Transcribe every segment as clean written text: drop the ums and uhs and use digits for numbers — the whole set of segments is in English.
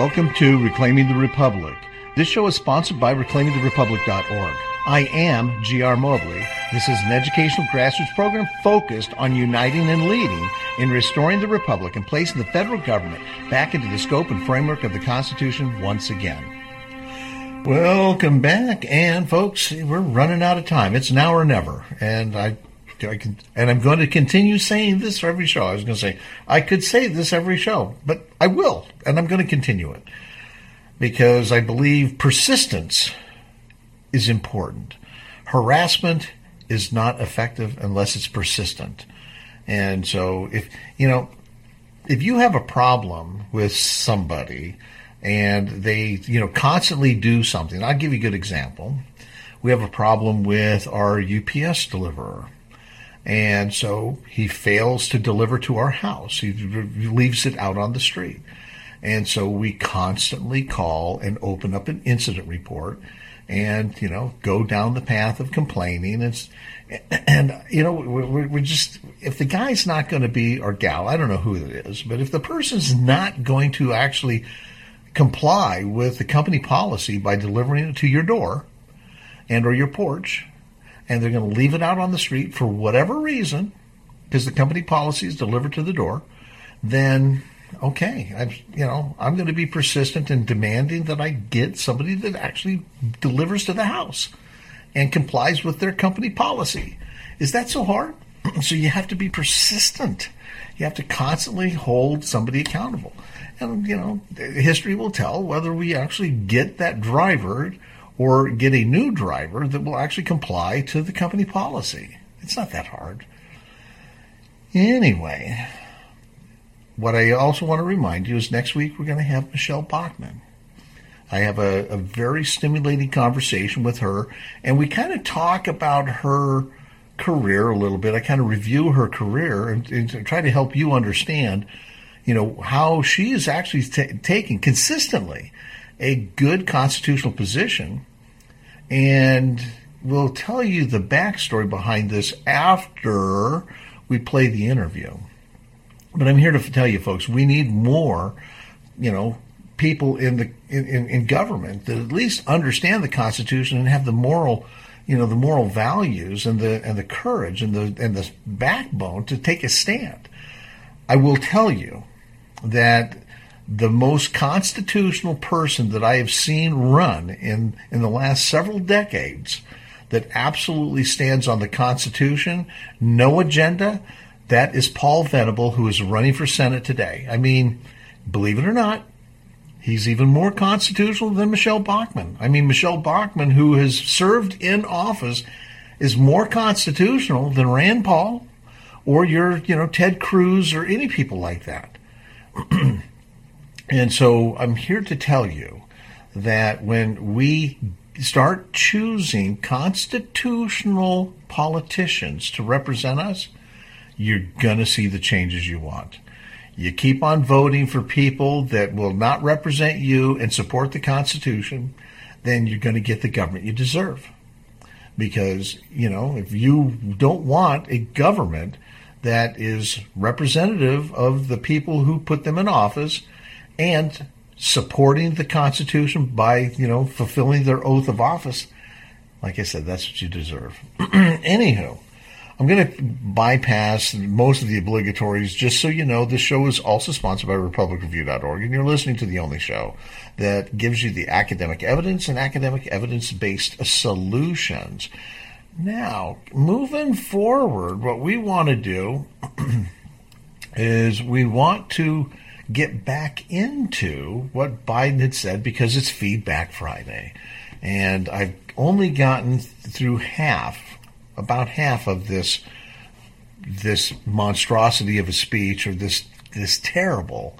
Welcome to Reclaiming the Republic. This show is sponsored by ReclaimingTheRepublic.org. I am G.R. Mobley. This is an educational grassroots program focused on uniting and leading in restoring the Republic and placing the federal government back into the scope and framework of the Constitution once again. Welcome back, and folks, we're running out of time. It's now or never, and I'm going to continue saying this for every show. I was going to say, I could say this every show, but I will, and I'm going to continue it because I believe persistence is important. Harassment is not effective unless it's persistent. And so if you have a problem with somebody and they, constantly do something, I'll give you a good example. We have a problem with our UPS deliverer. And so he fails to deliver to our house. He leaves it out on the street. And so we constantly call and open up an incident report and, go down the path of complaining. We're just, if the guy's not going to be, or gal, I don't know who it is, but if the person's not going to actually comply with the company policy by delivering it to your door and or your porch, and they're going to leave it out on the street for whatever reason, because the company policy is delivered to the door, then, okay, I'm going to be persistent in demanding that I get somebody that actually delivers to the house and complies with their company policy. Is that so hard? So you have to be persistent. You have to constantly hold somebody accountable. And, history will tell whether we actually get that driver or get a new driver that will actually comply to the company policy. It's not that hard. Anyway, what I also want to remind you is next week we're going to have Michelle Bachmann. I have a very stimulating conversation with her, and we kind of talk about her career a little bit. I kind of review her career and try to help you understand, how she is actually taking consistently a good constitutional position, and we'll tell you the backstory behind this after we play the interview. But I'm here to tell you, folks, we need more, people in government that at least understand the Constitution and have the moral, the moral values and the courage and the backbone to take a stand. I will tell you that the most constitutional person that I have seen run in the last several decades that absolutely stands on the Constitution, no agenda, that is Paul Venable, who is running for Senate today. I mean, believe it or not, he's even more constitutional than Michelle Bachmann. I mean, Michelle Bachmann, who has served in office, is more constitutional than Rand Paul or your, Ted Cruz or any people like that. And so I'm here to tell you that when we start choosing constitutional politicians to represent us, you're going to see the changes you want. You keep on voting for people that will not represent you and support the Constitution, then you're going to get the government you deserve. Because, if you don't want a government that is representative of the people who put them in office and supporting the Constitution by, fulfilling their oath of office, like I said, that's what you deserve. Anywho, I'm going to bypass most of the obligatories just so you know this show is also sponsored by RepublicReview.org, and you're listening to the only show that gives you the academic evidence and academic evidence-based solutions. Now, moving forward, what we want to do is we want to get back into what Biden had said because it's Feedback Friday. And I've only gotten through about half of this monstrosity of a speech, or this terrible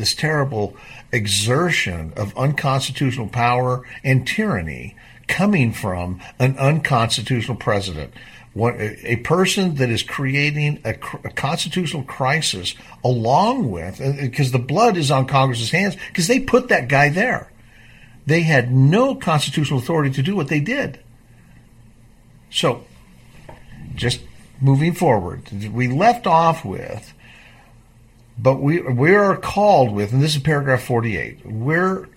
exertion of unconstitutional power and tyranny coming from an unconstitutional president. A person that is creating a constitutional crisis along with, because the blood is on Congress's hands, because they put that guy there. They had no constitutional authority to do what they did. So, just moving forward, we left off with But we are called with, and this is paragraph 48, we're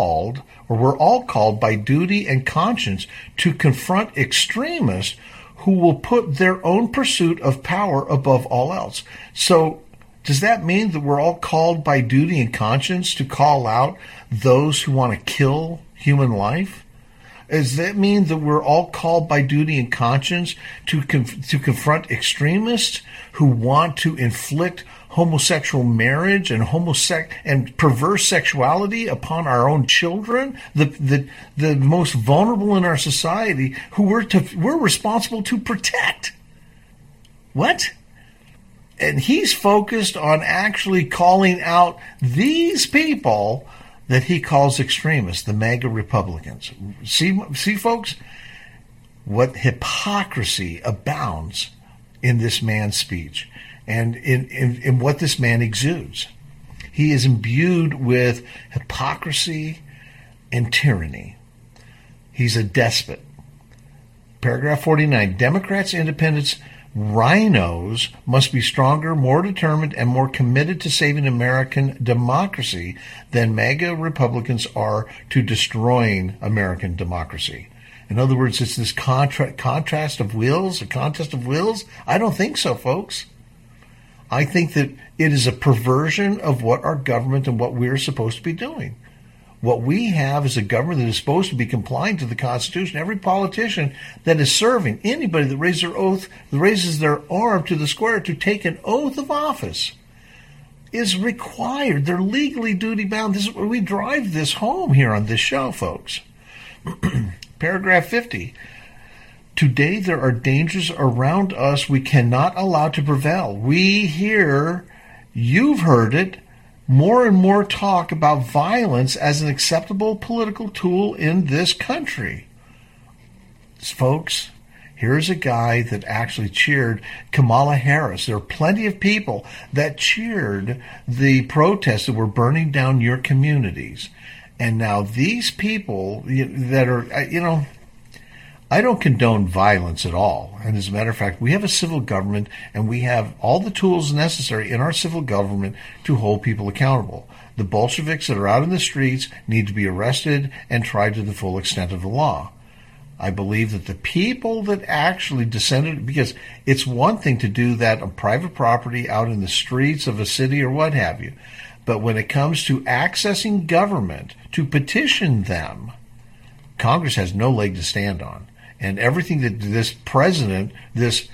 all called by duty and conscience to confront extremists who will put their own pursuit of power above all else. So does that mean that we're all called by duty and conscience to call out those who want to kill human life? Does that mean that we're all called by duty and conscience to confront extremists who want to inflict homosexual marriage and perverse sexuality upon our own children, the most vulnerable in our society, who we're responsible to protect? What? And he's focused on actually calling out these people that he calls extremists, the MAGA Republicans. See, folks, what hypocrisy abounds in this man's speech and in what this man exudes. He is imbued with hypocrisy and tyranny. He's a despot. Paragraph 49, Democrats, independents, rhinos must be stronger, more determined, and more committed to saving American democracy than MAGA Republicans are to destroying American democracy. In other words, it's this contrast of wills, a contest of wills? I don't think so, folks. I think that it is a perversion of what our government and what we're supposed to be doing. What we have is a government that is supposed to be complying to the Constitution. Every politician that is serving, anybody that raises their arm to the square to take an oath of office, is required. They're legally duty bound. We drive this home here on this show, folks. Paragraph 50. Today there are dangers around us we cannot allow to prevail. We hear, you've heard it, more and more talk about violence as an acceptable political tool in this country. Folks, here's a guy that actually cheered Kamala Harris. There are plenty of people that cheered the protests that were burning down your communities. And now these people that are, I don't condone violence at all. And as a matter of fact, we have a civil government and we have all the tools necessary in our civil government to hold people accountable. The Bolsheviks that are out in the streets need to be arrested and tried to the full extent of the law. I believe that the people that actually descended, because it's one thing to do that on private property out in the streets of a city or what have you, but when it comes to accessing government to petition them, Congress has no leg to stand on. And everything that this president, this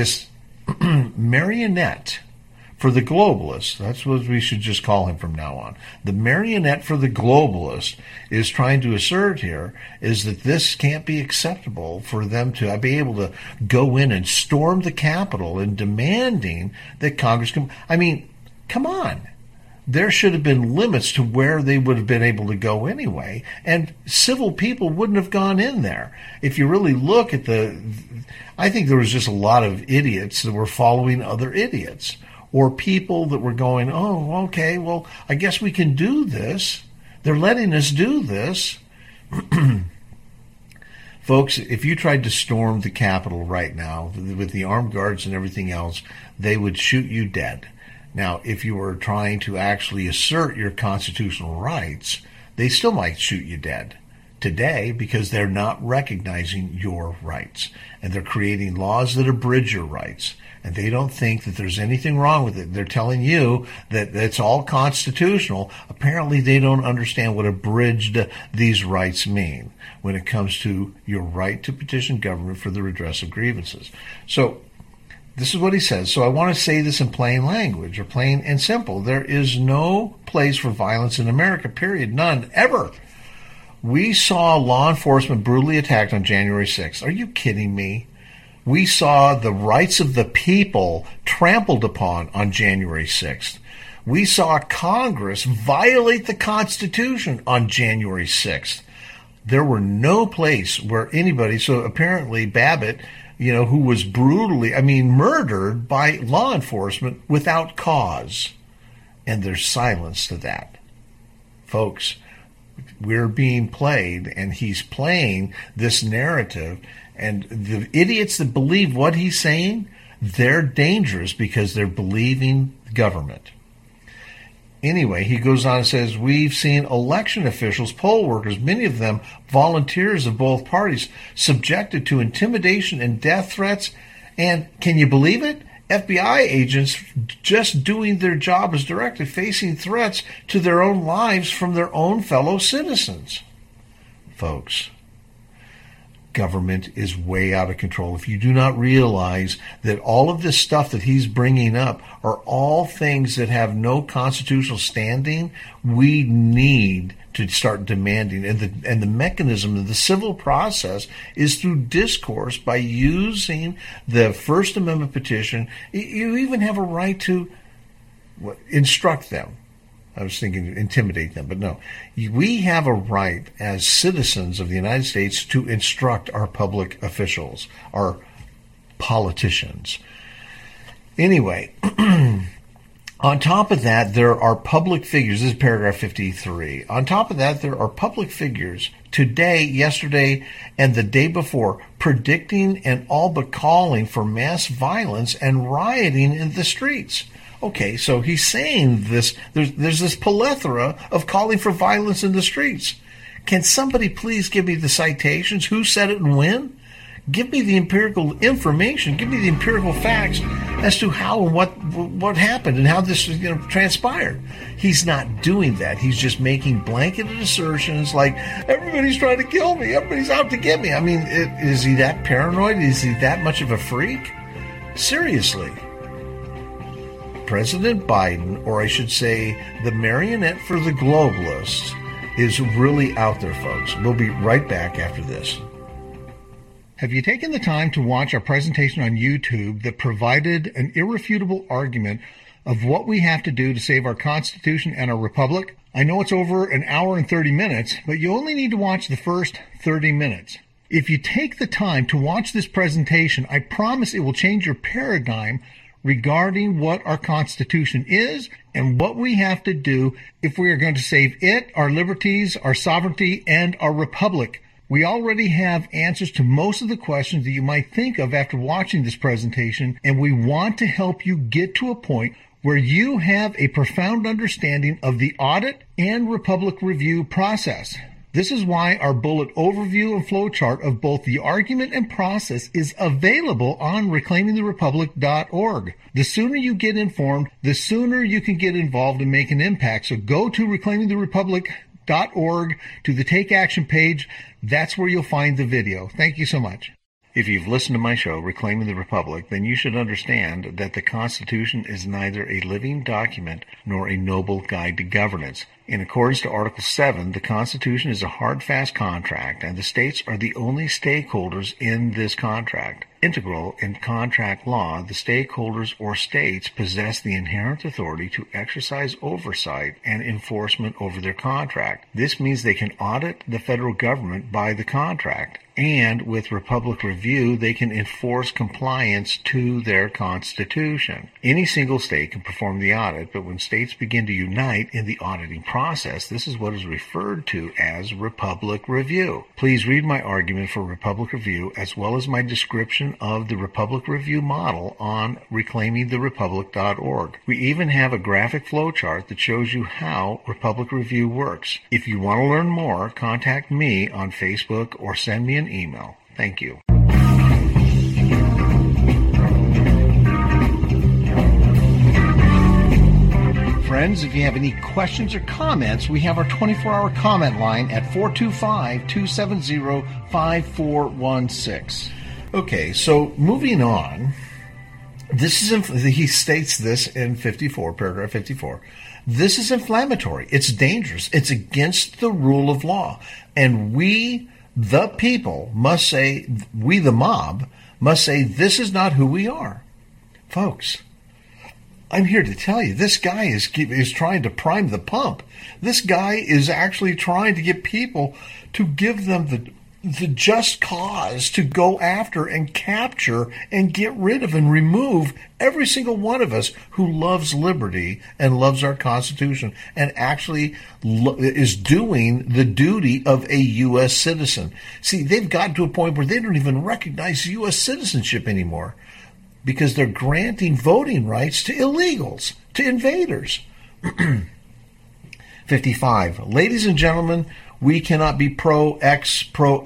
marionette for the globalists, that's what we should just call him from now on. The marionette for the globalist is trying to assert here is that this can't be acceptable for them to be able to go in and storm the Capitol and demanding that Congress come. I mean, come on. There should have been limits to where they would have been able to go anyway, and civil people wouldn't have gone in there. If you really look at I think there was just a lot of idiots that were following other idiots, or people that were going, oh, okay, well, I guess we can do this. They're letting us do this. Folks, if you tried to storm the Capitol right now with the armed guards and everything else, they would shoot you dead. Now, if you were trying to actually assert your constitutional rights, they still might shoot you dead today because they're not recognizing your rights. And they're creating laws that abridge your rights. And they don't think that there's anything wrong with it. They're telling you that it's all constitutional. Apparently, they don't understand what abridged these rights mean when it comes to your right to petition government for the redress of grievances. So, this is what he says. So I want to say this in plain language, or plain and simple. There is no place for violence in America, period. None, ever. We saw law enforcement brutally attacked on January 6th. Are you kidding me? We saw the rights of the people trampled upon on January 6th. We saw Congress violate the Constitution on January 6th. There were no place where anybody, so apparently Babbitt, who was brutally, murdered by law enforcement without cause. And there's silence to that. Folks, we're being played, and he's playing this narrative. And the idiots that believe what he's saying, they're dangerous because they're believing government. Anyway, he goes on and says, we've seen election officials, poll workers, many of them volunteers of both parties, subjected to intimidation and death threats. And can you believe it? FBI agents just doing their job as directed, facing threats to their own lives from their own fellow citizens. Folks, government is way out of control. If you do not realize that all of this stuff that he's bringing up are all things that have no constitutional standing, we need to start demanding. And the mechanism of the civil process is through discourse by using the First Amendment petition. You even have a right to instruct them. I was thinking intimidate them, but no. We have a right as citizens of the United States to instruct our public officials, our politicians. Anyway, on top of that, there are public figures. This is paragraph 53. On top of that, there are public figures today, yesterday, and the day before predicting and all but calling for mass violence and rioting in the streets. Okay, so he's saying this, there's this plethora of calling for violence in the streets. Can somebody please give me the citations? Who said it and when? Give me the empirical information. Give me the empirical facts as to how and what happened and how this transpired. He's not doing that. He's just making blanketed assertions like, everybody's trying to kill me. Everybody's out to get me. I mean, is he that paranoid? Is he that much of a freak? Seriously. President Biden, or I should say the marionette for the globalists, is really out there, folks. We'll be right back after this. Have you taken the time to watch our presentation on YouTube that provided an irrefutable argument of what we have to do to save our Constitution and our Republic? I know it's over an hour and 30 minutes, but you only need to watch the first 30 minutes. If you take the time to watch this presentation, I promise it will change your paradigm regarding what our Constitution is and what we have to do if we are going to save it, our liberties, our sovereignty, and our republic. We already have answers to most of the questions that you might think of after watching this presentation, and we want to help you get to a point where you have a profound understanding of the audit and republic review process. This is why our bullet overview and flowchart of both the argument and process is available on reclaimingtherepublic.org. The sooner you get informed, the sooner you can get involved and make an impact. So go to reclaimingtherepublic.org to the Take Action page. That's where you'll find the video. Thank you so much. If you've listened to my show, Reclaiming the Republic, then you should understand that the Constitution is neither a living document nor a noble guide to governance. In accordance to Article 7, the Constitution is a hard, fast contract, and the states are the only stakeholders in this contract. Integral in contract law, the stakeholders or states possess the inherent authority to exercise oversight and enforcement over their contract. This means they can audit the federal government by the contract, and with Republic Review, they can enforce compliance to their Constitution. Any single state can perform the audit, but when states begin to unite in the auditing process, this is what is referred to as Republic Review. Please read my argument for Republic Review as well as my description of the Republic Review model on reclaimingtherepublic.org. We even have a graphic flowchart that shows you how Republic Review works. If you want to learn more, contact me on Facebook or send me an email. Thank you. Friends, if you have any questions or comments, we have our 24-hour comment line at 425-270-5416. Okay, so moving on, he states this in 54, paragraph 54. This is inflammatory. It's dangerous. It's against the rule of law. And we, the people, must say, we, the mob, must say, this is not who we are. Folks, I'm here to tell you, this guy is trying to prime the pump. This guy is actually trying to get people to give them the just cause to go after and capture and get rid of and remove every single one of us who loves liberty and loves our Constitution and actually is doing the duty of a U.S. citizen. See, they've gotten to a point where they don't even recognize U.S. citizenship anymore because they're granting voting rights to illegals, to invaders. 55. Ladies and gentlemen, we cannot be pro-X,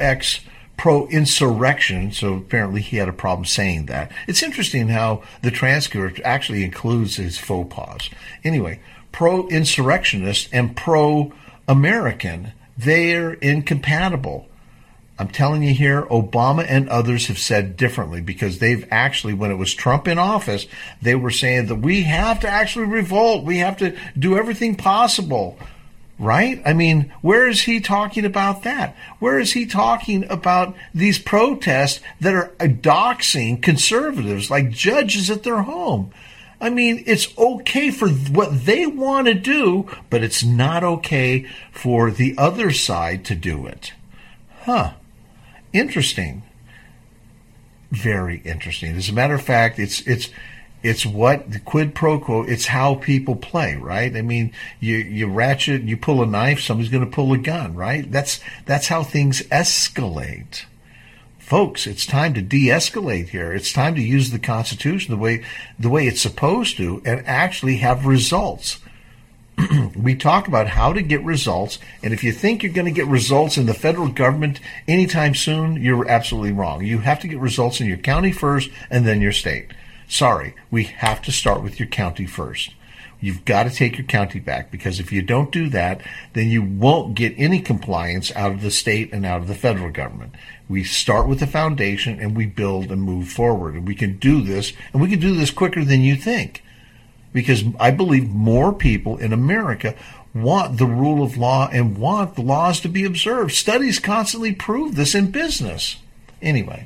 pro-insurrection. So apparently he had a problem saying that. It's interesting how the transcript actually includes his faux pas. Anyway, pro-insurrectionist and pro-American, they're incompatible. I'm telling you here, Obama and others have said differently, because they've actually, when it was Trump in office, they were saying that we have to actually revolt. We have to do everything possible. Right? I mean, where is he talking about that? Where is he talking about these protests that are doxing conservatives like judges at their home? I mean, it's okay for what they want to do, but it's not okay for the other side to do it. Huh. Interesting. Very interesting. As a matter of fact, it's what the quid pro quo. It's how people play, right? I mean, you ratchet, you pull a knife, somebody's going to pull a gun, right? That's how things escalate. Folks, it's time to de-escalate here. It's time to use the Constitution the way it's supposed to, and actually have results. We talk about how to get results, and if you think you're going to get results in the federal government anytime soon, you're absolutely wrong. You have to get results in your county first, and then your state. Sorry, we have to start with your county first. You've got to take your county back, because if you don't do that, then you won't get any compliance out of the state and out of the federal government. We start with the foundation and we build and move forward. And we can do this, and we can do this quicker than you think. Because I believe more people in America want the rule of law and want the laws to be observed. Studies constantly prove this in business. Anyway.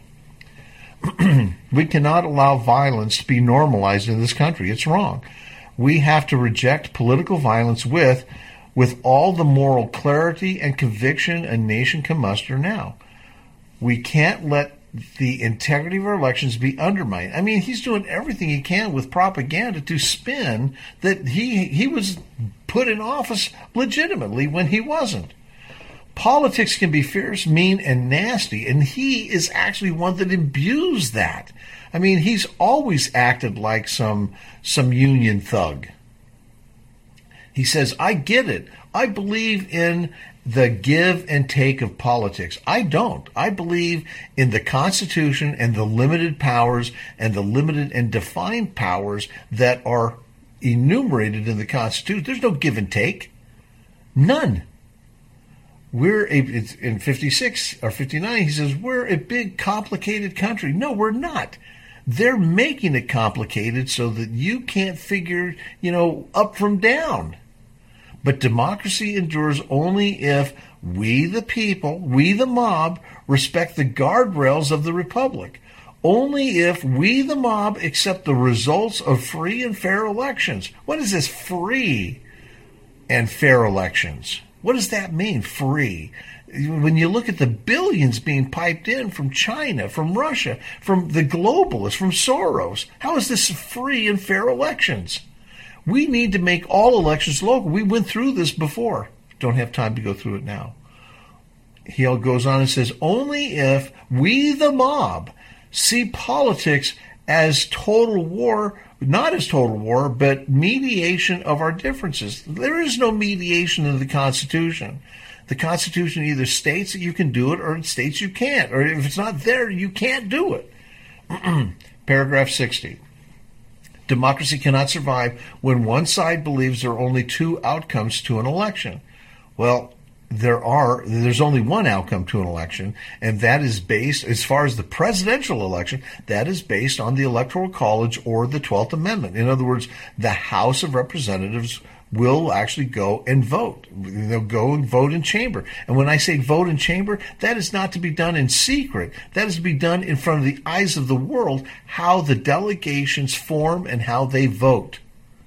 We cannot allow violence to be normalized in this country. It's wrong. We have to reject political violence with all the moral clarity and conviction a nation can muster now. We can't let the integrity of our elections be undermined. I mean, he's doing everything he can with propaganda to spin that he was put in office legitimately when he wasn't. Politics can be fierce, mean, and nasty, and he is actually one that imbues that. I mean, he's always acted like some union thug. He says, I get it. I believe in the give and take of politics. I don't. I believe in the Constitution and the limited powers and the limited and defined powers that are enumerated in the Constitution. There's no give and take. None. It's in 56 or 59, he says, we're a big, complicated country. No, we're not. They're making it complicated so that you can't figure, up from down. But democracy endures only if we, the people, we, the mob, respect the guardrails of the republic. Only if we, the mob, accept the results of free and fair elections. What is this, free and fair elections? What does that mean, free? When you look at the billions being piped in from China, from Russia, from the globalists, from Soros, how is this free and fair elections? We need to make all elections local. We went through this before. Don't have time to go through it now. He goes on and says, only if we, the mob, see politics as total war, not as total war, but mediation of our differences. There is no mediation in the Constitution. The Constitution either states that you can do it or it states you can't. Or if it's not there, you can't do it. Paragraph 60. Democracy cannot survive when one side believes there are only two outcomes to an election. Well, there's only one outcome to an election, and that is based, as far as the presidential election, that is based on the Electoral College or the 12th Amendment. In other words, the House of Representatives will actually go and vote. They'll go and vote in chamber. And when I say vote in chamber, that is not to be done in secret. That is to be done in front of the eyes of the world, how the delegations form and how they vote.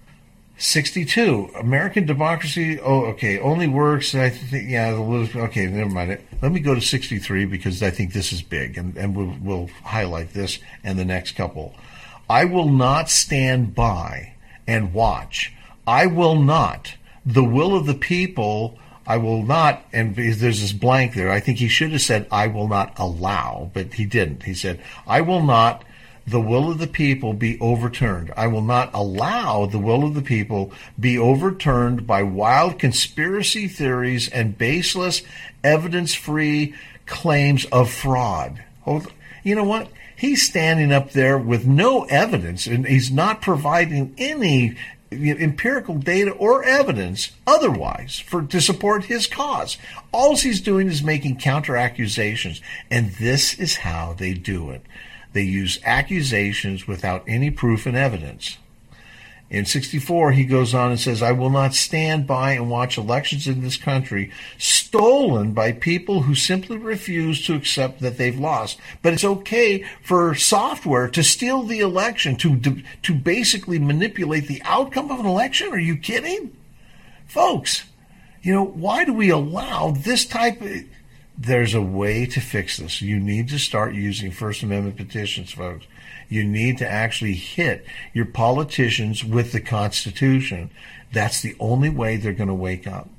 62, American democracy, only works, I think, never mind. Let me go to 63 because I think this is big, and we'll highlight this and the next couple. I will not stand by and watch. I will not. The will of the people, I will not, and there's this blank there. I think he should have said, I will not allow, but he didn't. He said, I will not. the will of the people be overturned. I will not allow the will of the people be overturned by wild conspiracy theories and baseless, evidence-free claims of fraud. You know what? He's standing up there with no evidence, and he's not providing any empirical data or evidence otherwise to support his cause. All he's doing is making counter accusations, and this is how they do it. They use accusations without any proof and evidence. In 64, he goes on and says, I will not stand by and watch elections in this country stolen by people who simply refuse to accept that they've lost. But it's okay for software to steal the election, to basically manipulate the outcome of an election? Are you kidding? Folks, why do we allow this type of... There's a way to fix this. You need to start using First Amendment petitions, folks. You need to actually hit your politicians with the Constitution. That's the only way they're going to wake up.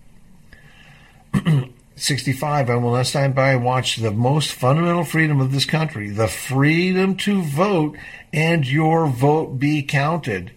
65, I will not stand by and watch the most fundamental freedom of this country, the freedom to vote, and your vote be counted.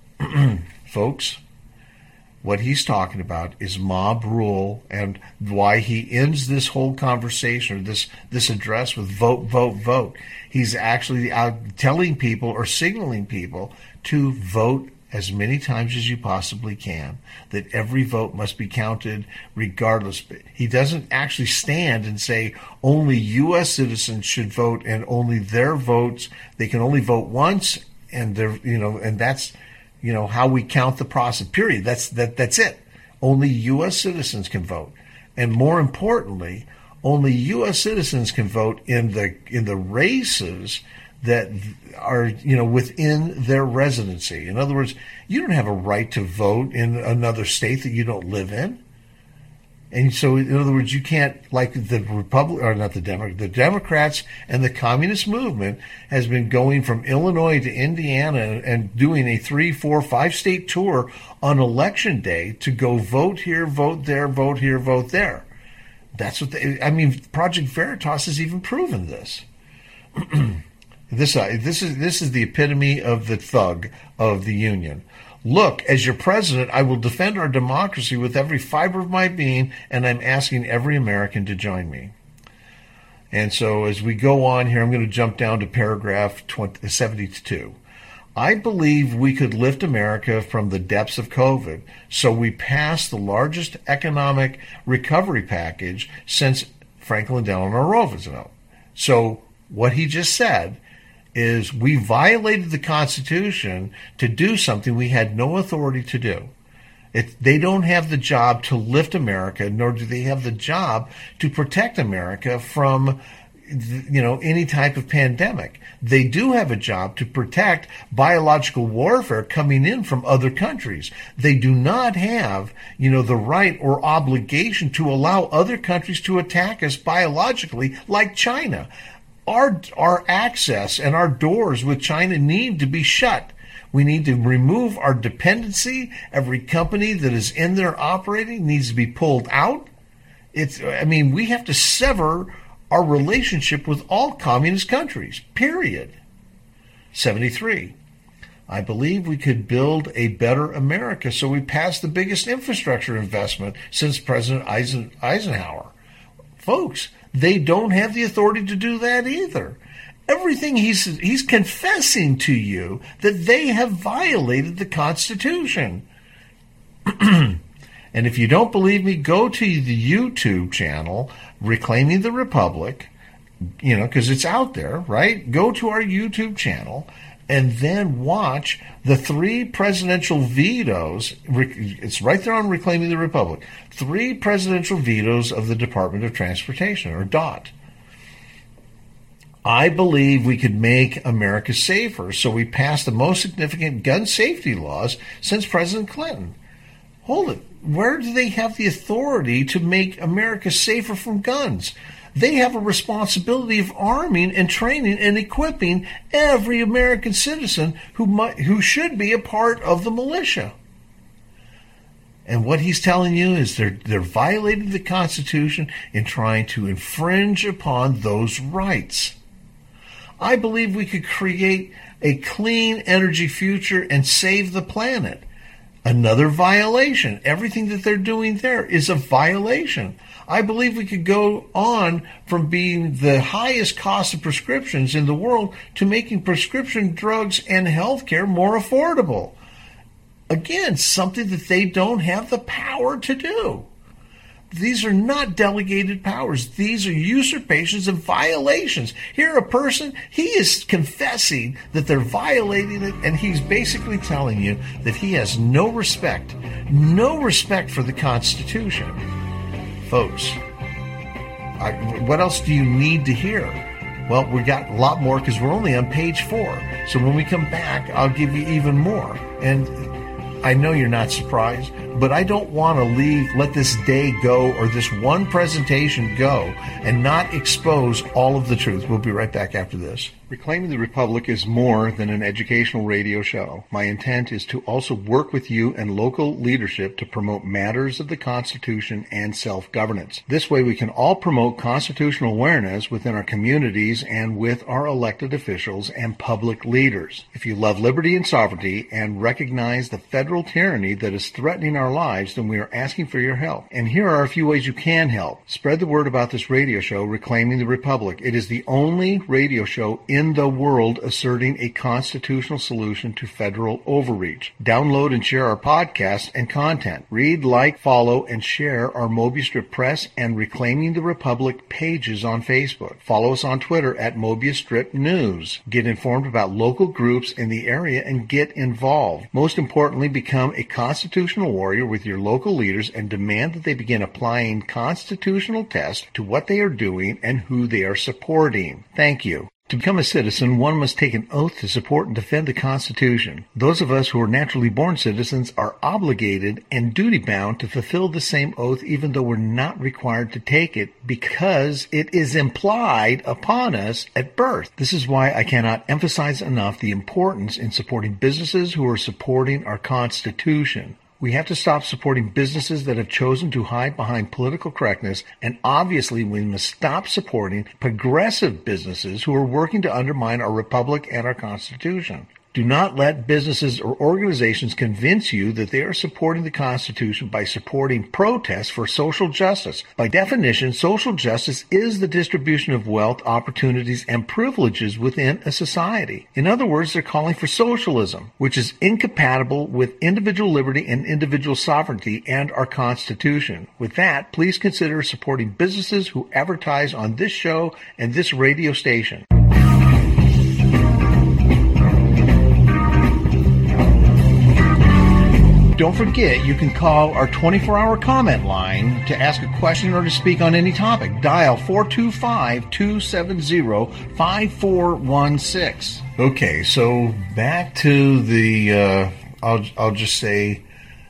Folks, what he's talking about is mob rule, and why he ends this whole conversation, or this address, with vote, vote, vote. He's actually out telling people or signaling people to vote as many times as you possibly can, that every vote must be counted regardless. He doesn't actually stand and say only U.S. citizens should vote, and only their votes, they can only vote once, and and that's how we count the process, period. That's it. Only U.S. citizens can vote. And more importantly, only U.S. citizens can vote in the races that are, within their residency. In other words, you don't have a right to vote in another state that you don't live in. And so, in other words, you can't, like the the Democrats and the Communist movement has been going from Illinois to Indiana and doing a 3, 4, 5 state tour on election day to go vote here, vote there, vote here, vote there. That's what Project Veritas has even proven this. This is the epitome of the thug of the Union. Look, as your president, I will defend our democracy with every fiber of my being, and I'm asking every American to join me. And so as we go on here, I'm going to jump down to paragraph 72. I believe we could lift America from the depths of COVID, so we passed the largest economic recovery package since Franklin Delano Roosevelt. So what he just said is we violated the Constitution to do something we had no authority to do. They don't have the job to lift America, nor do they have the job to protect America from, any type of pandemic. They do have a job to protect biological warfare coming in from other countries. They do not have, the right or obligation to allow other countries to attack us biologically, like China. Our access and our doors with China need to be shut. We need to remove our dependency. Every company that is in there operating needs to be pulled out. We have to sever our relationship with all communist countries, period. 73. I believe we could build a better America, so we passed the biggest infrastructure investment since President Eisenhower. Folks, they don't have the authority to do that either. Everything he's confessing to you that they have violated the Constitution. And if you don't believe me, go to the YouTube channel, Reclaiming the Republic, because it's out there, right? Go to our YouTube channel and then watch the 3 presidential vetoes. It's right there on Reclaiming the Republic. 3 presidential vetoes of the Department of Transportation, or DOT. I believe we could make America safer, so we passed the most significant gun safety laws since President Clinton. Hold it. Where do they have the authority to make America safer from guns? They have a responsibility of arming and training and equipping every American citizen who should be a part of the militia. And what he's telling you is they're violating the Constitution in trying to infringe upon those rights. I believe we could create a clean energy future and save the planet. Another violation. Everything that they're doing there is a violation. I believe we could go on from being the highest cost of prescriptions in the world to making prescription drugs and healthcare more affordable. Again, something that they don't have the power to do. These are not delegated powers. These are usurpations and violations. Here, a person, he is confessing that they're violating it, and he's basically telling you that he has no respect for the Constitution. Folks, what else do you need to hear? Well, we got a lot more because we're only on page 4. So when we come back, I'll give you even more. And I know you're not surprised, but I don't want to let this day go or this one presentation go and not expose all of the truth. We'll be right back after this. Reclaiming the Republic is more than an educational radio show. My intent is to also work with you and local leadership to promote matters of the Constitution and self-governance. This way we can all promote constitutional awareness within our communities and with our elected officials and public leaders. If you love liberty and sovereignty and recognize the federal tyranny that is threatening our lives, then we are asking for your help. And here are a few ways you can help. Spread the word about this radio show, Reclaiming the Republic. It is the only radio show in the world asserting a constitutional solution to federal overreach. Download and share our podcast and content. Read, like, follow, and share our Mobius Strip Press and Reclaiming the Republic pages on Facebook. Follow us on Twitter at Mobius Strip News. Get informed about local groups in the area and get involved. Most importantly, become a constitutional warrior with your local leaders and demand that they begin applying constitutional tests to what they are doing and who they are supporting. Thank you. To become a citizen, one must take an oath to support and defend the Constitution. Those of us who are naturally born citizens are obligated and duty-bound to fulfill the same oath even though we're not required to take it because it is implied upon us at birth. This is why I cannot emphasize enough the importance in supporting businesses who are supporting our Constitution. We have to stop supporting businesses that have chosen to hide behind political correctness, and obviously we must stop supporting progressive businesses who are working to undermine our republic and our Constitution. Do not let businesses or organizations convince you that they are supporting the Constitution by supporting protests for social justice. By definition, social justice is the distribution of wealth, opportunities, and privileges within a society. In other words, they're calling for socialism, which is incompatible with individual liberty and individual sovereignty and our Constitution. With that, please consider supporting businesses who advertise on this show and this radio station. Don't forget, you can call our 24-hour comment line to ask a question or to speak on any topic. Dial 425-270-5416. Okay, so back to the, I'll just say,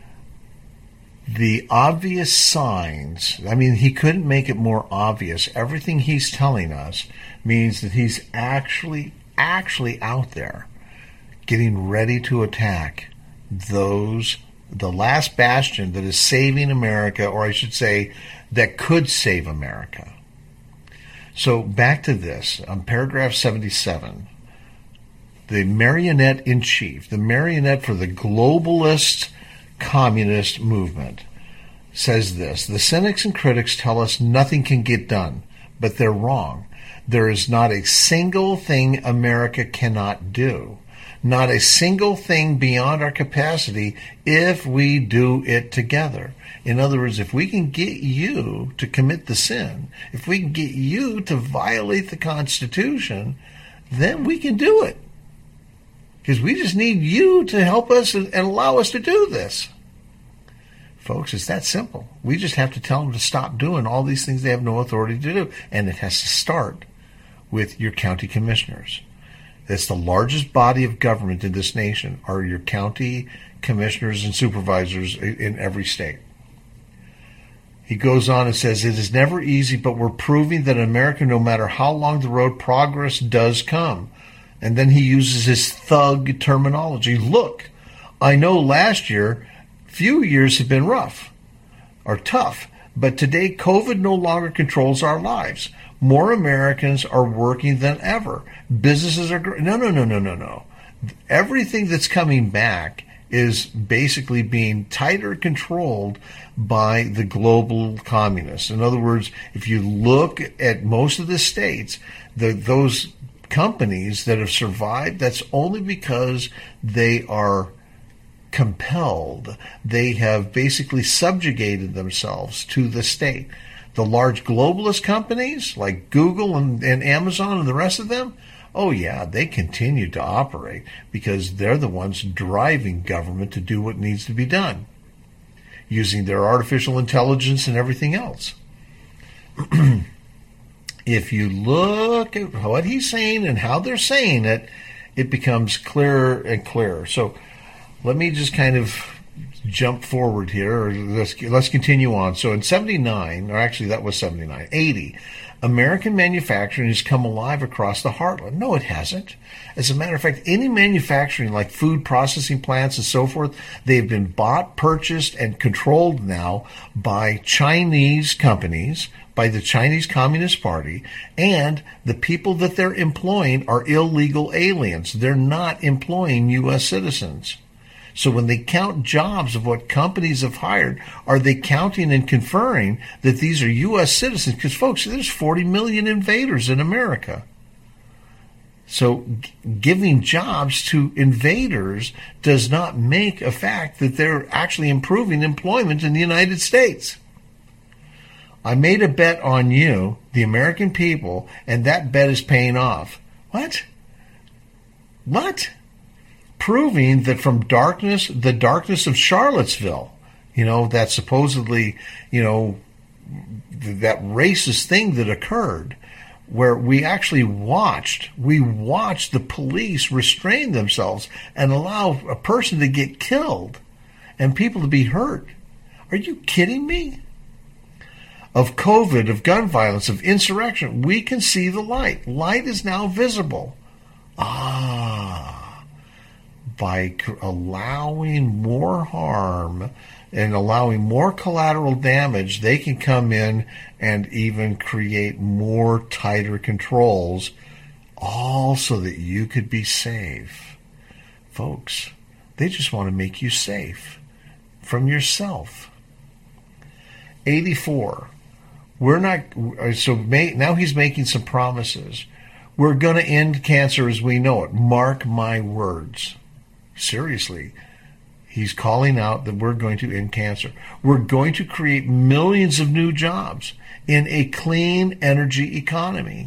the obvious signs. I mean, he couldn't make it more obvious. Everything he's telling us means that he's actually out there getting ready to attack the last bastion that is saving America, or I should say, that could save America. So back to this, on paragraph 77, the marionette in chief, the marionette for the globalist communist movement, says this: the cynics and critics tell us nothing can get done, but they're wrong. There is not a single thing America cannot do. Not a single thing beyond our capacity if we do it together. In other words, if we can get you to commit the sin, if we can get you to violate the Constitution, then we can do it. Because we just need you to help us and allow us to do this. Folks, it's that simple. We just have to tell them to stop doing all these things they have no authority to do. And it has to start with your county commissioners. That's the largest body of government in this nation, are your county commissioners and supervisors in every state. He goes on and says, it is never easy, but we're proving that in America, no matter how long the road, progress does come. And then he uses his thug terminology. Look, I know last year, few years have been rough or tough, but today COVID no longer controls our lives. More Americans are working than ever. Businesses are no. Everything that's coming back is basically being tighter controlled by the global communists. In other words, if you look at most of the states, those companies that have survived, that's only because they are compelled. They have basically subjugated themselves to the state. The large globalist companies like Google and Amazon and the rest of them, oh yeah, they continue to operate because they're the ones driving government to do what needs to be done, using their artificial intelligence and everything else. If you look at what he's saying and how they're saying it, it becomes clearer and clearer. So let me just kind of jump forward here, or let's continue on. So in 79, or actually that was 79, 80, American manufacturing has come alive across the heartland. No, it hasn't. As a matter of fact, any manufacturing like food processing plants and so forth, they've been bought, purchased, and controlled now by Chinese companies, by the Chinese Communist Party, and the people that they're employing are illegal aliens. They're not employing U.S. citizens. So when they count jobs of what companies have hired, are they counting and conferring that these are U.S. citizens? Because, folks, there's 40 million invaders in America. So giving jobs to invaders does not make a fact that they're actually improving employment in the United States. I made a bet on you, the American people, and that bet is paying off. What? Proving that from the darkness of Charlottesville, that supposedly, that racist thing that occurred, where we actually watched the police restrain themselves and allow a person to get killed and people to be hurt. Are you kidding me? Of COVID, of gun violence, of insurrection, we can see the light. Light is now visible. By allowing more harm and allowing more collateral damage, they can come in and even create more tighter controls, all so that you could be safe. Folks, they just want to make you safe from yourself. 84. Now he's making some promises. We're going to end cancer as we know it. Mark my words. Seriously, he's calling out that we're going to end cancer. We're going to create millions of new jobs in a clean energy economy.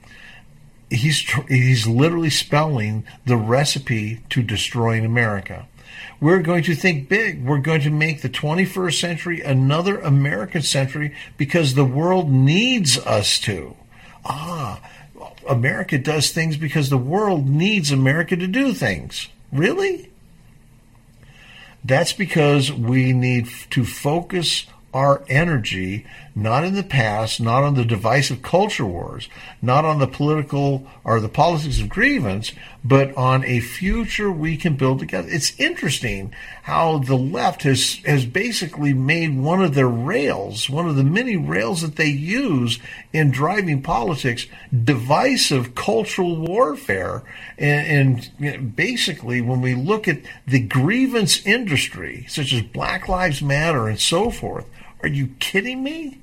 He's literally spelling the recipe to destroying America. We're going to think big. We're going to make the 21st century another American century because the world needs us to. America does things because the world needs America to do things. Really? That's because we need to focus our energy not in the past, not on the divisive culture wars, not on the political or the politics of grievance, but on a future we can build together. It's interesting how the left has basically made one of their rails, one of the many rails that they use in driving politics, divisive cultural warfare. And basically, when we look at the grievance industry, such as Black Lives Matter and so forth, are you kidding me?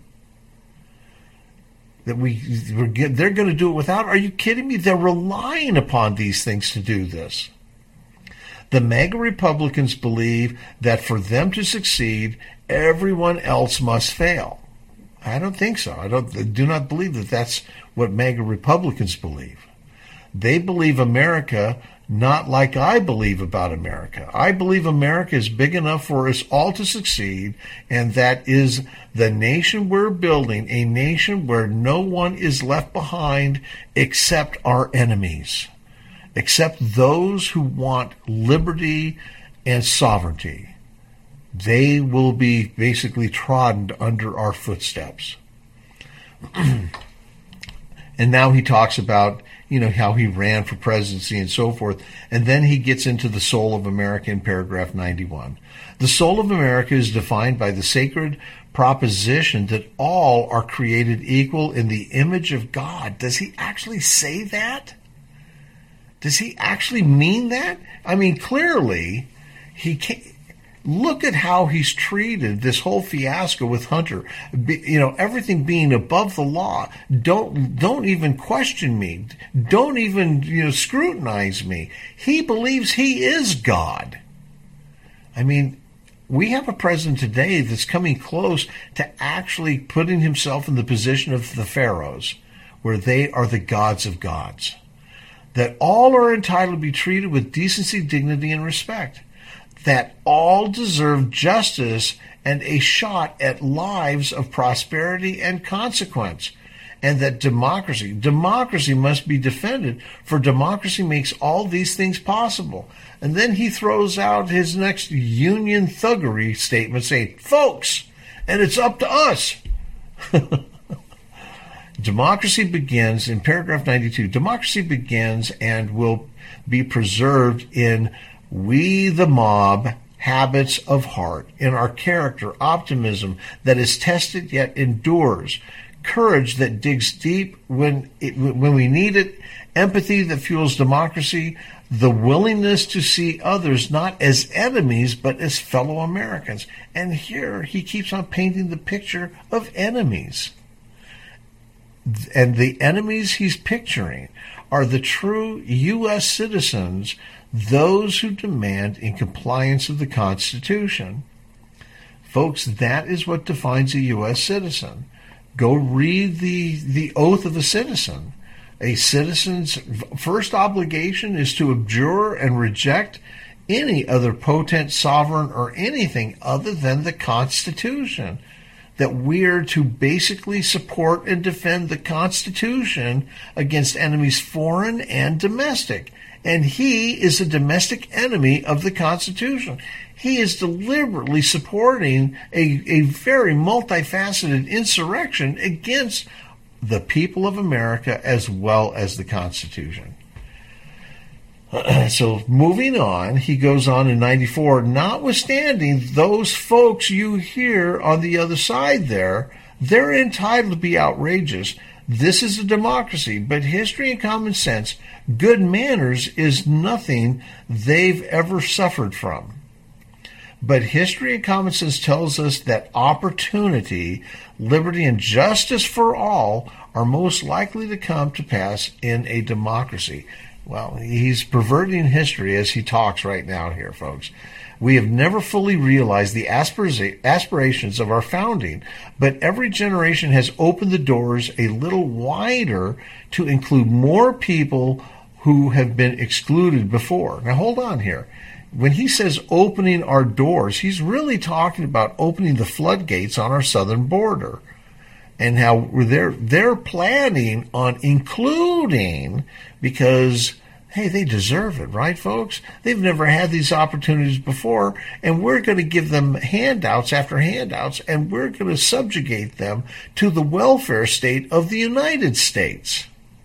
That they're going to do it without? Are you kidding me? They're relying upon these things to do this. The MAGA Republicans believe that for them to succeed, everyone else must fail. I don't think so. I do not believe that that's what MAGA Republicans believe. They believe America not like I believe about America. I believe America is big enough for us all to succeed, and that is the nation we're building, a nation where no one is left behind except our enemies, except those who want liberty and sovereignty. They will be basically trodden under our footsteps. And now he talks about, how he ran for presidency and so forth. And then he gets into the soul of America in paragraph 91. The soul of America is defined by the sacred proposition that all are created equal in the image of God. Does he actually say that? Does he actually mean that? I mean, clearly, he can't. Look at how he's treated this whole fiasco with Hunter. Everything being above the law. Don't even question me. Don't even scrutinize me. He believes he is God. I mean, we have a president today that's coming close to actually putting himself in the position of the pharaohs, where they are the gods of gods. That all are entitled to be treated with decency, dignity, and respect. That all deserve justice and a shot at lives of prosperity and consequence. And that democracy must be defended, for democracy makes all these things possible. And then he throws out his next union thuggery statement saying, folks, and it's up to us. Democracy begins, in paragraph 92, democracy begins and will be preserved in we the mob habits of heart, in our character, optimism that is tested yet endures, courage that digs deep when we need it, empathy that fuels democracy, the willingness to see others not as enemies but as fellow Americans. And here he keeps on painting the picture of enemies. And the enemies he's picturing are the true U.S. citizens, those who demand in compliance of the Constitution. Folks, that is what defines a U.S. citizen. Go read the oath of a citizen. A citizen's first obligation is to abjure and reject any other potent, sovereign, or anything other than the Constitution. That we're to basically support and defend the Constitution against enemies foreign and domestic. And he is a domestic enemy of the Constitution. He is deliberately supporting a very multifaceted insurrection against the people of America as well as the Constitution. So moving on, he goes on in 94, notwithstanding those folks you hear on the other side there, they're entitled to be outrageous. This is a democracy, but history and common sense, good manners is nothing they've ever suffered from. But history and common sense tells us that opportunity, liberty, and justice for all are most likely to come to pass in a democracy. Well, he's perverting history as he talks right now here, folks. We have never fully realized the aspirations of our founding, but every generation has opened the doors a little wider to include more people who have been excluded before. Now, hold on here. When he says opening our doors, he's really talking about opening the floodgates on our southern border. And how they're planning on including, because, hey, they deserve it, right, folks? They've never had these opportunities before, and we're going to give them handouts after handouts, and we're going to subjugate them to the welfare state of the United States.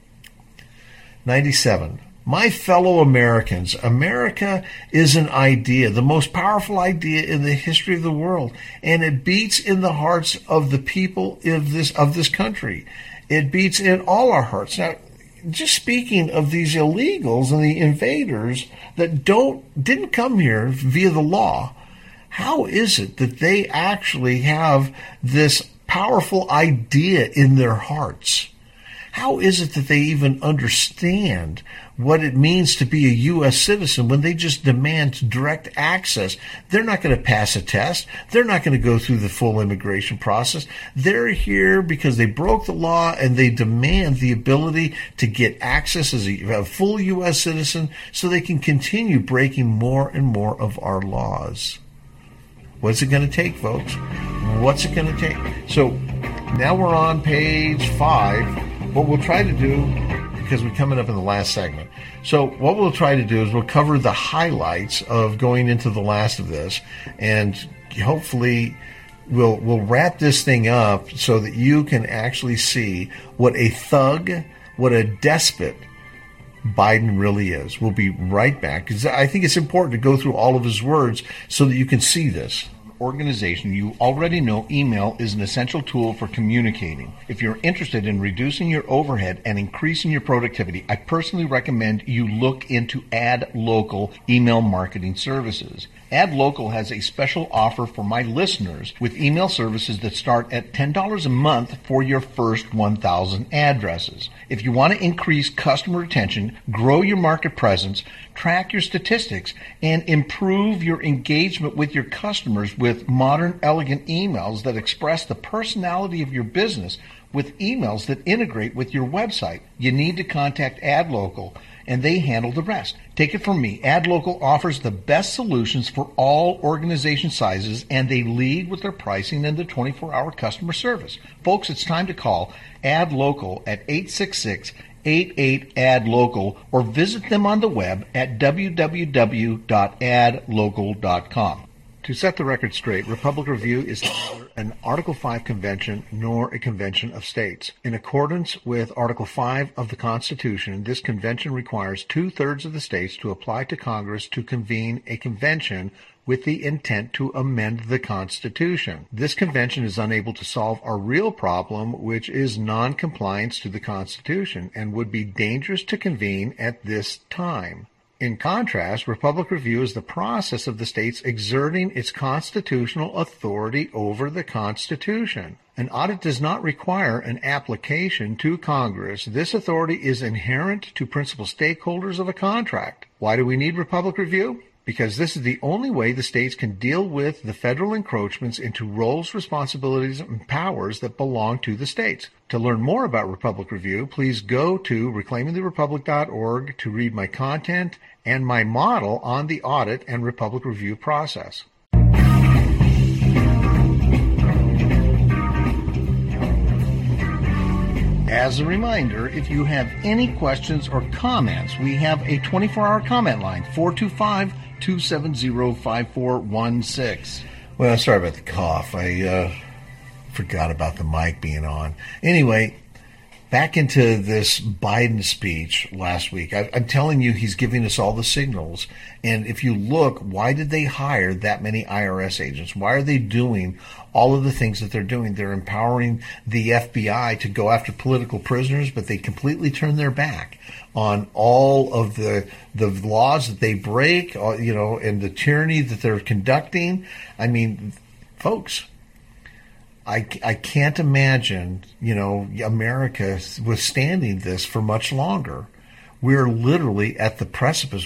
97. My fellow Americans, America is an idea, the most powerful idea in the history of the world, and it beats in the hearts of the people of this country. It beats in all our hearts. Now, just speaking of these illegals and the invaders that didn't come here via the law, how is it that they actually have this powerful idea in their hearts? How is it that they even understand what it means to be a U.S. citizen when they just demand direct access? They're not going to pass a test. They're not going to go through the full immigration process. They're here because they broke the law and they demand the ability to get access as a full U.S. citizen so they can continue breaking more and more of our laws. What's it going to take, folks? What's it going to take? So now we're on page 5. What we'll try to do, because we're coming up in the last segment, so what we'll try to do is we'll cover the highlights of going into the last of this, and hopefully we'll wrap this thing up so that you can actually see what a thug, what a despot Biden really is. We'll be right back, because I think it's important to go through all of his words so that you can see this. organization, you already know email is an essential tool for communicating. If you're interested in reducing your overhead and increasing your productivity, I personally recommend you look into AdLocal email marketing services. AdLocal has a special offer for my listeners with email services that start at $10 a month for your first 1,000 addresses. If you want to increase customer retention, grow your market presence, track your statistics, and improve your engagement with your customers with modern, elegant emails that express the personality of your business with emails that integrate with your website, you need to contact AdLocal, and they handle the rest. Take it from me. AdLocal offers the best solutions for all organization sizes, and they lead with their pricing and the 24-hour customer service. Folks, it's time to call AdLocal at 866-88-ADLOCAL or visit them on the web at www.adlocal.com. To set the record straight, Republic Review is neither an Article 5 convention nor a convention of states. In accordance with Article 5 of the Constitution, this convention requires 2/3 of the states to apply to Congress to convene a convention with the intent to amend the Constitution. This convention is unable to solve our real problem, which is non-compliance to the Constitution, and would be dangerous to convene at this time. In contrast, Republic Review is the process of the states exerting its constitutional authority over the Constitution. An audit does not require an application to Congress. This authority is inherent to principal stakeholders of a contract. Why do we need Republic Review? Because this is the only way the states can deal with the federal encroachments into roles, responsibilities, and powers that belong to the states. To learn more about Republic Review, please go to reclaimingtherepublic.org to read my content and my model on the audit and Republic Review process. As a reminder, if you have any questions or comments, we have a 24-hour comment line, 425-270-5416. Well, sorry about the cough. I forgot about the mic being on. Anyway, back into this Biden speech last week. I'm telling you, he's giving us all the signals. And if you look, why did they hire that many IRS agents? Why are they doing all of the things that they're doing? They're empowering the FBI to go after political prisoners, but they completely turn their back on all of the laws that they break, and the tyranny that they're conducting. I mean, folks, I can't imagine, America withstanding this for much longer. We're literally at the precipice.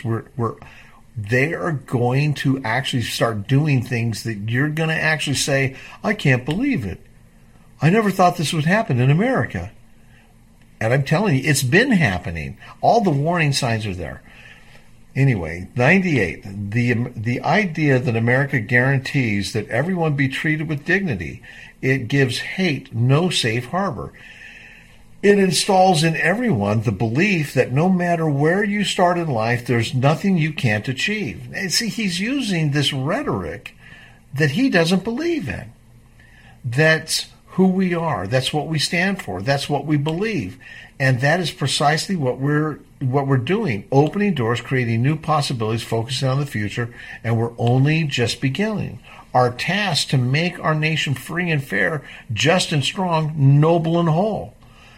They are going to actually start doing things that you're going to actually say, I can't believe it. I never thought this would happen in America. And I'm telling you, it's been happening. All the warning signs are there. Anyway, 98, the idea that America guarantees that everyone be treated with dignity. It gives hate no safe harbor. It installs in everyone the belief that no matter where you start in life, there's nothing you can't achieve. And see, he's using this rhetoric that he doesn't believe in. That's who we are. That's what we stand for. That's what we believe. And that is precisely what we're doing, opening doors, creating new possibilities, focusing on the future, and we're only just beginning. Our task to make our nation free and fair, just and strong, noble and whole.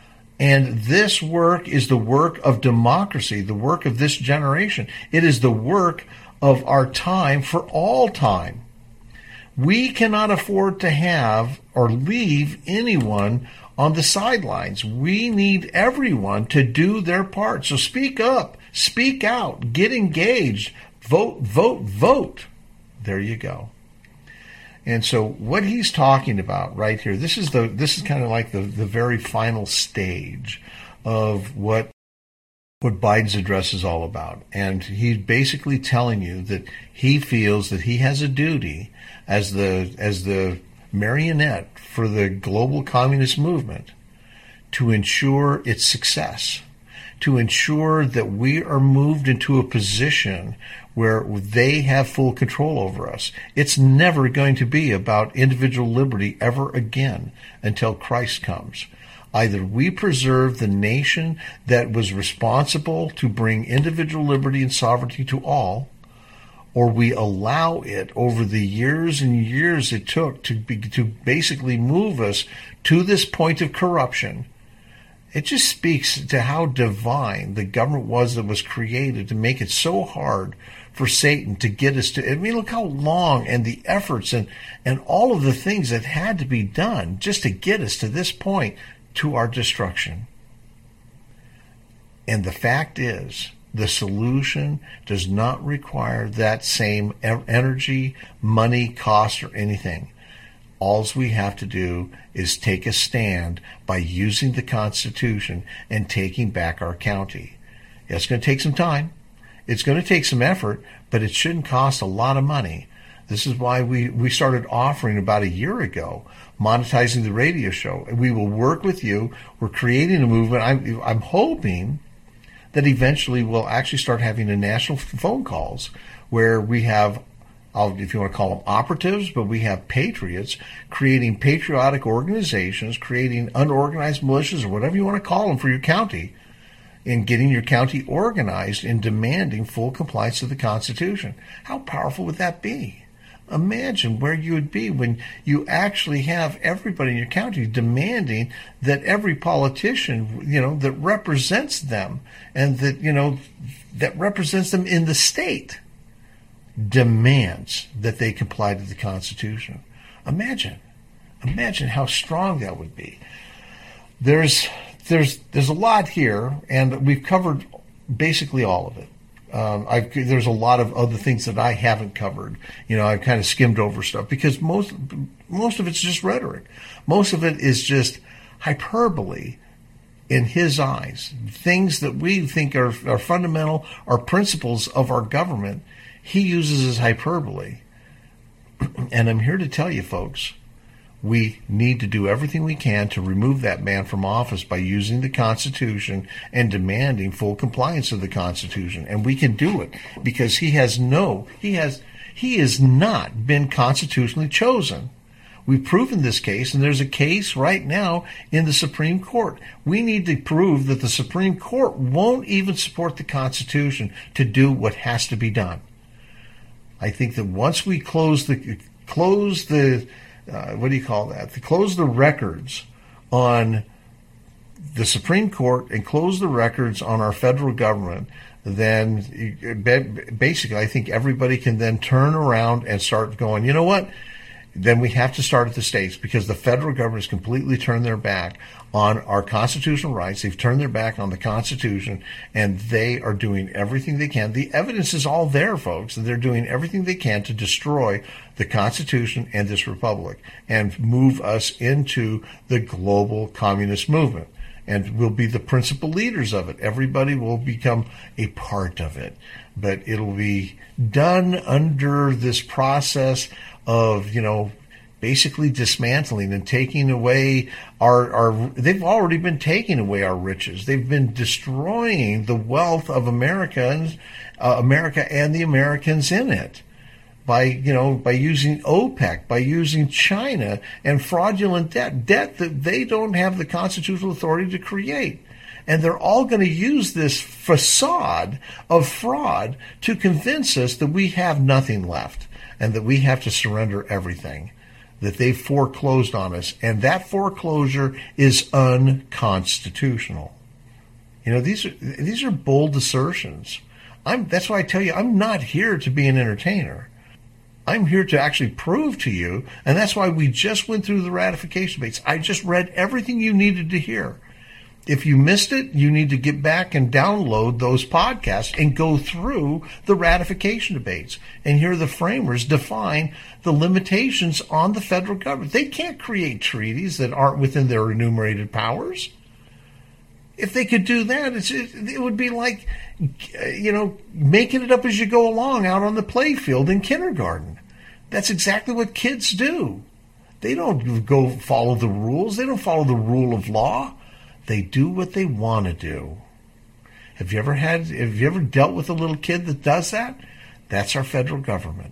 And this work is the work of democracy, the work of this generation. It is the work of our time for all time. We cannot afford to have or leave anyone on the sidelines. We need everyone to do their part. So speak up, speak out, get engaged, vote, vote, vote. There you go. And so what he's talking about right here, this is kind of like the very final stage of what Biden's address is all about. And he's basically telling you that he feels that he has a duty as the marionette for the global communist movement to ensure its success, to ensure that we are moved into a position where they have full control over us. It's never going to be about individual liberty ever again until Christ comes. Either we preserve the nation that was responsible to bring individual liberty and sovereignty to all, or we allow it over the years and years it took to basically move us to this point of corruption, it just speaks to how divine the government was that was created to make it so hard for Satan to get us to. I mean, look how long, and the efforts and all of the things that had to be done just to get us to this point, to our destruction. And the fact is, the solution does not require that same energy, money, cost, or anything. All we have to do is take a stand by using the Constitution and taking back our county. It's going to take some time. It's going to take some effort, but it shouldn't cost a lot of money. This is why we started offering about a year ago, monetizing the radio show. We will work with you. We're creating a movement. I'm hoping that eventually we'll actually start having a national phone calls where we have, if you want to call them operatives, but we have patriots creating patriotic organizations, creating unorganized militias, or whatever you want to call them for your county, in getting your county organized and demanding full compliance with the Constitution. How powerful would that be? Imagine where you would be when you actually have everybody in your county demanding that every politician, that represents them and that represents them in the state demands that they comply to the Constitution. Imagine how strong that would be. There's a lot here, and we've covered basically all of it. There's a lot of other things that I haven't covered. I've kind of skimmed over stuff because most of it's just rhetoric. Most of it is just hyperbole in his eyes. Things that we think are fundamental, are principles of our government, he uses as hyperbole. And I'm here to tell you, folks, we need to do everything we can to remove that man from office by using the Constitution and demanding full compliance of the Constitution. And we can do it because he has not been constitutionally chosen. We've proven this case, and there's a case right now in the Supreme Court. We need to prove that the Supreme Court won't even support the Constitution to do what has to be done. I think that once we close the records on the Supreme Court and close the records on our federal government, then basically I think everybody can then turn around and start going, you know what? Then we have to start at the states, because the federal government has completely turned their back on our constitutional rights. They've turned their back on the Constitution, and they are doing everything they can. The evidence is all there, folks. They're doing everything they can to destroy the Constitution and this republic and move us into the global communist movement. And we'll be the principal leaders of it. Everybody will become a part of it. But it'll be done under this process of, basically dismantling and taking away they've already been taking away our riches. They've been destroying the wealth of America and the Americans in it by using OPEC, by using China and fraudulent debt that they don't have the constitutional authority to create. And they're all going to use this facade of fraud to convince us that we have nothing left and that we have to surrender everything, that they foreclosed on us. And that foreclosure is unconstitutional. These are bold assertions. That's why I tell you, I'm not here to be an entertainer. I'm here to actually prove to you, and that's why we just went through the ratification debates. I just read everything you needed to hear. If you missed it, you need to get back and download those podcasts and go through the ratification debates and hear the framers define the limitations on the federal government. They can't create treaties that aren't within their enumerated powers. If they could do that, it would be like, making it up as you go along out on the playfield in kindergarten. That's exactly what kids do. They don't go follow the rules. They don't follow the rule of law. They do what they want to do. Have you ever dealt with a little kid that does that? That's our federal government.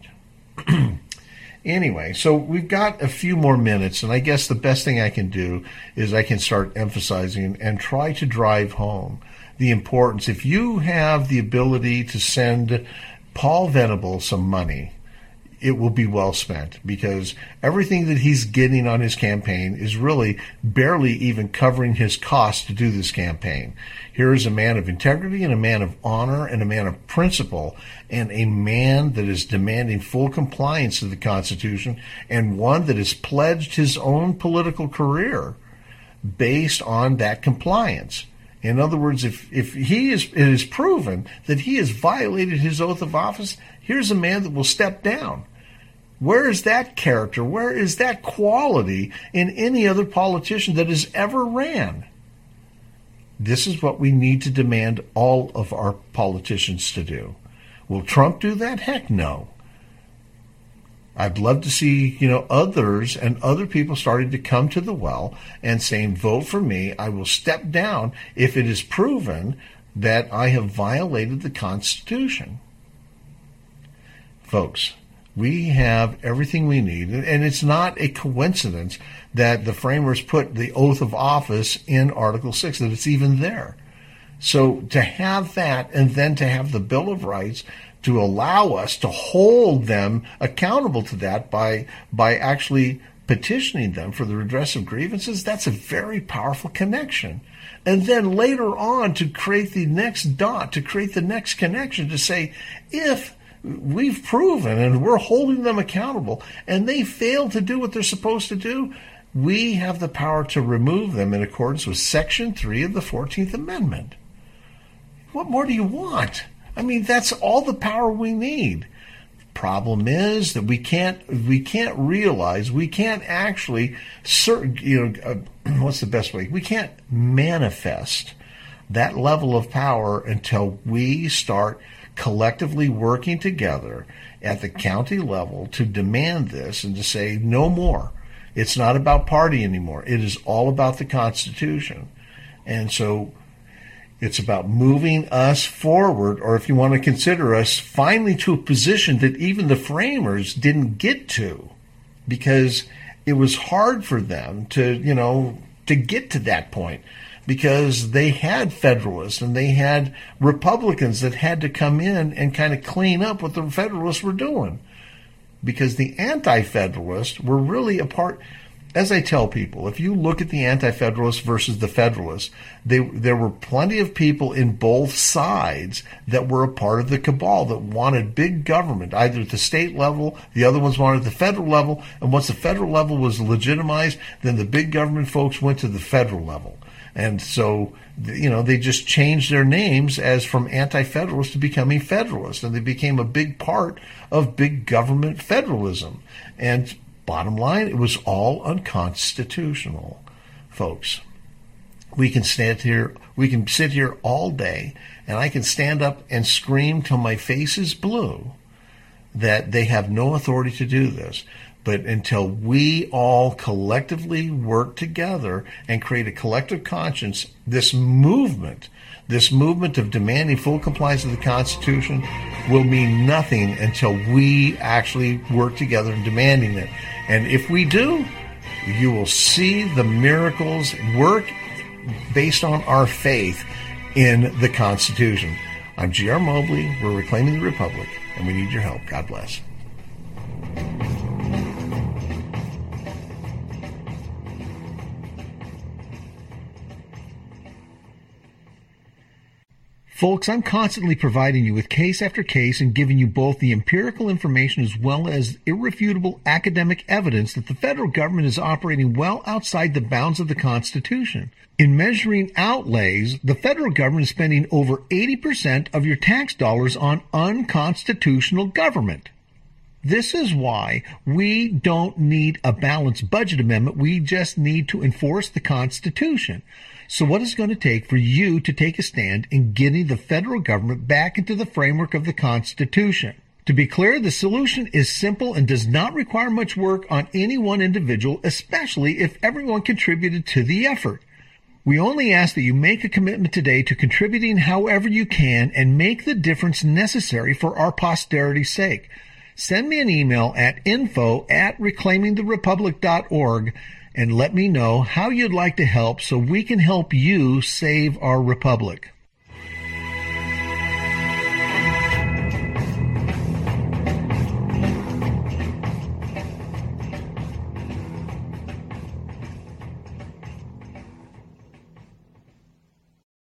Anyway, so we've got a few more minutes, and I guess the best thing I can do is I can start emphasizing and try to drive home the importance. If you have the ability to send Paul Venable some money, it will be well spent, because everything that he's getting on his campaign is really barely even covering his costs to do this campaign. Here is a man of integrity and a man of honor and a man of principle and a man that is demanding full compliance to the Constitution, and one that has pledged his own political career based on that compliance. In other words, if it is proven that he has violated his oath of office, here's a man that will step down. Where is that character? Where is that quality in any other politician that has ever ran? This is what we need to demand all of our politicians to do. Will Trump do that? Heck no. I'd love to see, others and other people starting to come to the well and saying, vote for me. I will step down if it is proven that I have violated the Constitution. Folks, we have everything we need, and it's not a coincidence that the framers put the oath of office in Article 6, that it's even there. So to have that, and then to have the Bill of Rights to allow us to hold them accountable to that by actually petitioning them for the redress of grievances, that's a very powerful connection. And then later on to create the next dot, to create the next connection, to say, if we've proven and we're holding them accountable and they fail to do what they're supposed to do, we have the power to remove them in accordance with Section 3 of the 14th Amendment. What more do you want? I mean, that's all the power we need. Problem is that we can't realize, we can't actually, what's the best way? We can't manifest that level of power until we start collectively working together at the county level to demand this and to say no more. It's not about party anymore. It is all about the Constitution. And so it's about moving us forward, or if you want to consider us, finally to a position that even the framers didn't get to, because it was hard for them to get to that point, because they had Federalists and they had Republicans that had to come in and kind of clean up what the Federalists were doing, because the Anti-Federalists were really a part. As I tell people, if you look at the Anti-Federalists versus the Federalists, there were plenty of people in both sides that were a part of the cabal that wanted big government, either at the state level, the other ones wanted the federal level, and once the federal level was legitimized, then the big government folks went to the federal level. And so, they just changed their names as from Anti-Federalists to becoming Federalists, and they became a big part of big government federalism. And bottom line, it was all unconstitutional, folks. We can sit here all day, and I can stand up and scream till my face is blue that they have no authority to do this. But until we all collectively work together and create a collective conscience, this movement of demanding full compliance with the Constitution will mean nothing until we actually work together in demanding it. And if we do, you will see the miracles work based on our faith in the Constitution. I'm G.R. Mobley. We're Reclaiming the Republic, and we need your help. God bless. Folks, I'm constantly providing you with case after case and giving you both the empirical information as well as irrefutable academic evidence that the federal government is operating well outside the bounds of the Constitution. In measuring outlays, the federal government is spending over 80% of your tax dollars on unconstitutional government. This is why we don't need a balanced budget amendment. We just need to enforce the Constitution. So what is it going to take for you to take a stand in getting the federal government back into the framework of the Constitution? To be clear, the solution is simple and does not require much work on any one individual, especially if everyone contributed to the effort. We only ask that you make a commitment today to contributing however you can and make the difference necessary for our posterity's sake. Send me an email at info@reclaimingtherepublic.org and let me know how you'd like to help so we can help you save our republic.